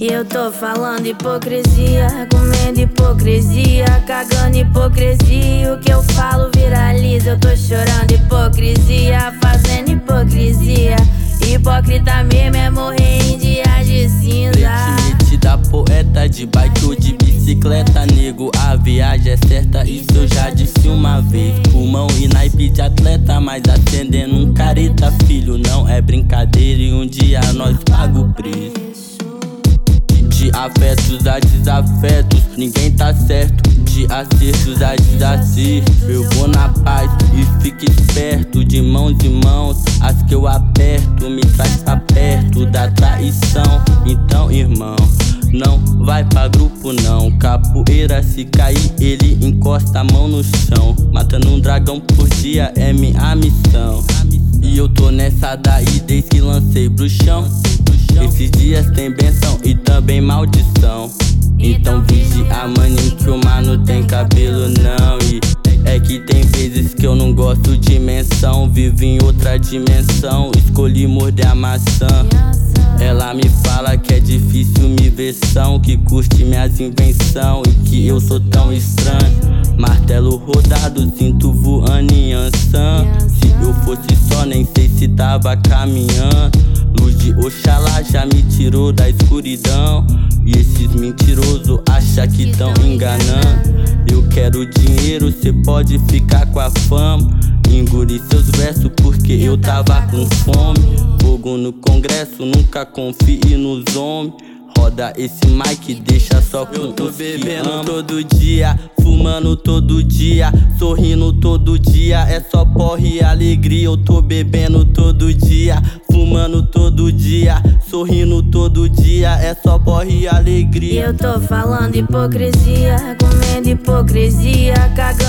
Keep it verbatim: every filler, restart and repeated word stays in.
E eu tô falando hipocrisia, comendo hipocrisia, cagando hipocrisia. O que eu falo viraliza, eu tô chorando hipocrisia, fazendo hipocrisia. Hipócrita mesmo é morrer em dia de cinza. Pretinete da poeta, de bike ou de bicicleta, nego, a viagem é certa, isso eu já disse uma vez. Pulmão e naipe de atleta, mas acendendo um careta, filho, não é brincadeira e um dia nós paga o preço. De afetos a desafetos, ninguém tá certo. De acertos a desacertos, eu vou na paz e fique esperto. De mãos em mãos, as que eu aperto me traz pra perto da traição. Então, irmão, não vai pra grupo não. Capoeira, se cair, ele encosta a mão no chão. Matando um dragão por dia é minha missão. E eu tô nessa daí desde que lancei bruxão. Esses dias tem benção e também maldição. Então vigia, maninho, que o mano tem cabelo não. E é que tem vezes que eu não gosto de menção. Vivo em outra dimensão, escolhi morder a maçã. Ela me fala que é difícil me ver são, que curte minhas invenção e que eu sou tão estranho. Martelo rodado, sinto voando em Ansan. Se eu fosse só, nem sei se tava caminhando. Luz de Oxalá já me tirou da escuridão. E esses mentirosos acham que tão enganando. Eu quero dinheiro, cê pode ficar com a fama. Engoli seus versos porque eu tava com fome. Fogo no congresso, nunca confie nos homens. Roda esse mic, deixa só com eu tô bebendo todo dia, fumando todo dia, sorrindo todo dia. É só porre e alegria. Eu tô bebendo todo dia, fumando todo dia, sorrindo todo dia. É só porre e alegria. E eu tô falando hipocrisia, comendo hipocrisia, cagando